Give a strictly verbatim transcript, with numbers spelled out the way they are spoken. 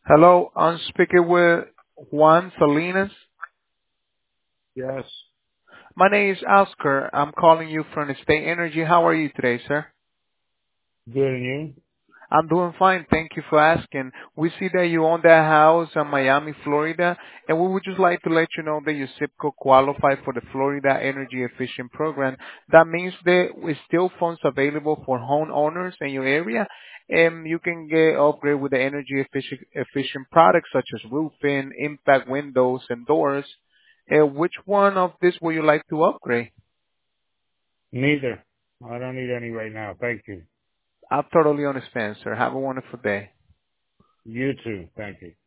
Hello, I'm speaking with Juan Salinas. Yes. My name is Oscar. I'm calling you from the State Energy. How are you today, sir? Good, and you? I'm doing fine. Thank you for asking. We see that you own that house in Miami, Florida, and we would just like to let you know that your zip code qualify for the Florida Energy Efficient Program. That means that we still funds available for homeowners in your area, and you can get upgrade with the energy efficient, efficient products such as roofing, impact windows, and doors. Uh, which one of this would you like to upgrade? Neither. I don't need any right now. Thank you. I totally understand, sir. Have a wonderful day. You too. Thank you.